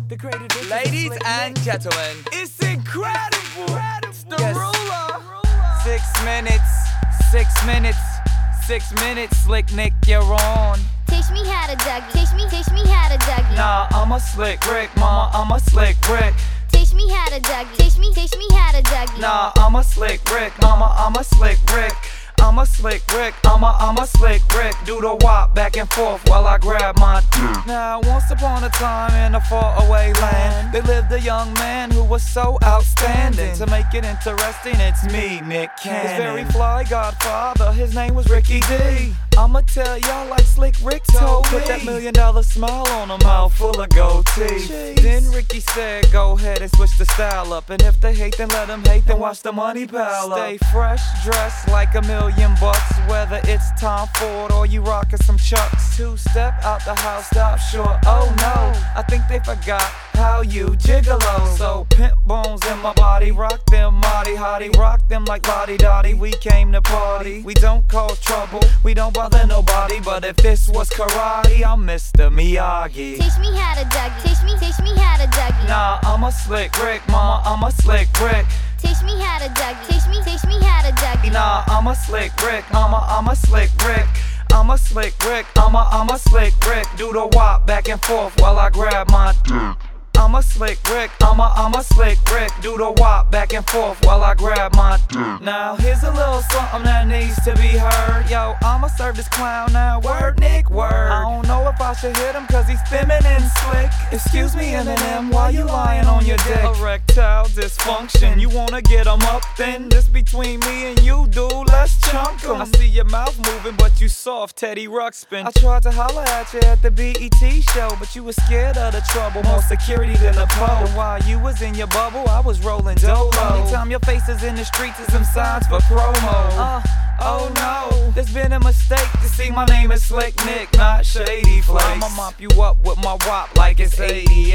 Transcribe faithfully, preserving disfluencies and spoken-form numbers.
The great adventures Ladies of Slick and Nick. gentlemen, It's incredible. It's the Yes. ruler. six minutes, six minutes, six minutes, Slick Nick, you're on. Teach me how to Dougie. Teach me, teach me how to Dougie. Nah, I'm a slick Rick, mama, I'm a slick Rick. Teach me how to Dougie. Teach me, teach me how to Dougie. Nah, I'm a slick Rick, mama, I'm a slick Rick. I'm a slick Rick, I'm a, I'm a slick Rick. Do the wop back and forth while I grab my dick. Now, once upon a time in a faraway land, there lived a young man who was so outstanding. To make it interesting, it's me, Nick Cannon. His very fly godfather, his name was Ricky D. I'ma tell y'all like Slick Rick told me. Put that million dollar smile on a mouth full of gold teeth. Then Ricky said, go ahead and switch the style up. And if they hate, then let them hate, then watch the money pile up. Stay fresh, dressed like a million bucks. Whether it's Tom Ford or you rockin' some Chucks. Two step out the house, stop short, oh no. I think they forgot how you gigolo. So pimp bones in my body, rock them mighty hottie. Rock them like Lottie Dottie, we came to party. We don't cause trouble, we don't bother nobody. But if this was karate, I'm Mister Miyagi. Teach me how to Dougie. Teach me, teach me how to Dougie. Nah, I'm a slick Rick, mama, I'm a slick Rick. Teach me how to Dougie. Teach me, teach me how to Dougie. Nah, I'm a slick Rick, mama, I'm a slick Rick. I'm a slick Rick, I'm a, I'm a slick Rick. Do the wop back and forth while I grab my dick. I'm a slick Rick, I'm a, I'm a slick Rick. Do the wop back and forth while I grab my dick. Now here's a little something that needs to be heard. Yo, I'ma serve this clown now, word Nick, word. I don't know if I should hit him cause he's feminine slick. Excuse me Eminem, why you lying on your dick? Erectile dysfunction, you wanna get him up then? This between me and you, dude, let's chunk him. I see your mouth moving but you soft, Teddy Ruxpin. I tried to holler at you at the B E T show, but you was scared of the trouble, more security than a pole. And while you was in your bubble, I was rolling dolo. Anytime your face is in the streets is them signs for promo. Uh, oh no, there's been a mistake to see my name is Slick Nick, not Shady Flakes. I'ma mop you up with my wop like it's eighty-eight.